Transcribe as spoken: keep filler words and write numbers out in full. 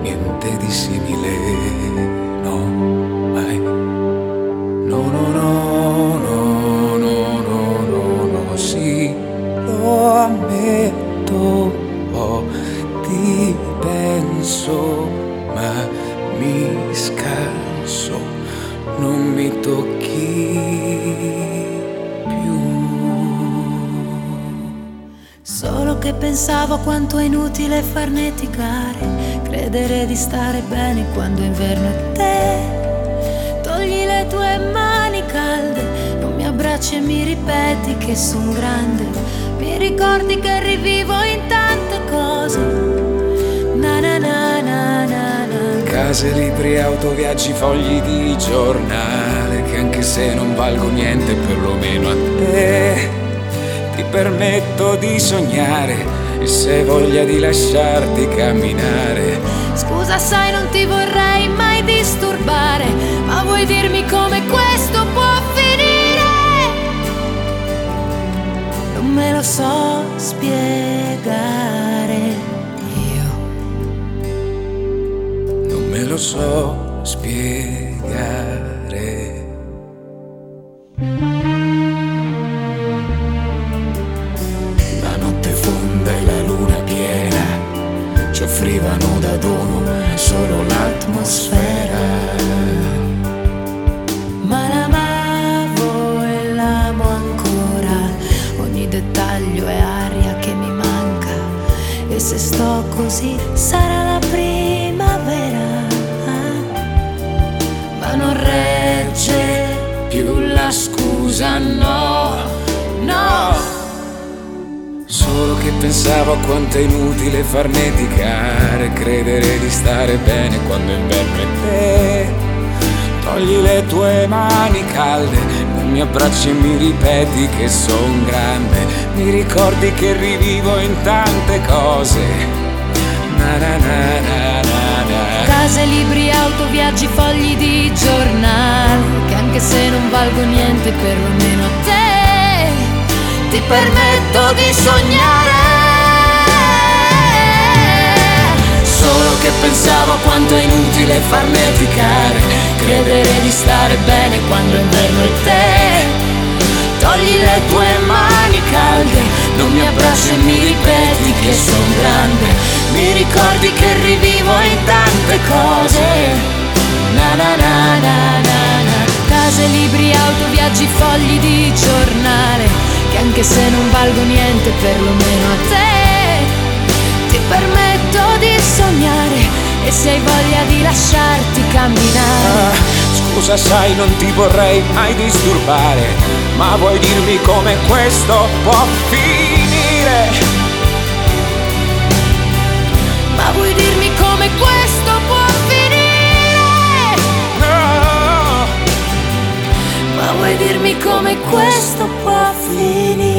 niente di simile, no, mai. No, no, no, no, no, no, no, no, sì, lo ammetto, oh, ti penso, ma mi scanso, non mi tocchi più. Solo che pensavo quanto è inutile farneticare, credere di stare bene quando è inverno è te. Togli le tue mani calde, non mi abbracci e mi ripeti che son grande. Mi ricordi che rivivo in tante cose. Na na na na na na. Case, libri, auto, viaggi, fogli di giornale, che anche se non valgo niente perlomeno a te ti permetto di sognare, e se hai voglia di lasciarti camminare. Scusa sai non ti vorrei mai disturbare, ma vuoi dirmi come questo può finire? Non me lo so spiegare. Io non me lo so spiegare. La notte fonda e la luna piena ci offrivano da dono solo l'atmosfera. Ma l'amavo e l'amo ancora, ogni dettaglio è aria che mi manca, e se sto così sarà la primavera. Ma non regge Più la scusa, no, no. Solo che pensavo a quanto è inutile farneticare, credere di stare bene quando è inverno è te. Togli le tue mani calde, non mi abbracci e mi ripeti che son grande. Mi ricordi che rivivo in tante cose. Na na na na na na. Case, libri, auto, viaggi, fogli di giornale, che anche se non valgo niente perlomeno a te ti permetto di sognare. Solo che pensavo quanto è inutile farneticare, credere di stare bene quando è inverno è te. Togli le tue mani calde, non mi abbracci e mi ripeti che son grande. Mi ricordi che rivivo in tante cose. Na na na na na na. Case, libri, auto, viaggi, fogli di giornale, che anche se non valgo niente perlomeno a te ti permetto di sognare, e se hai voglia di lasciarti camminare. Ah, scusa sai non ti vorrei mai disturbare, ma vuoi dirmi come questo può finire? Ma vuoi dirmi come questo può finire? No. Ma vuoi dirmi come questo può finire?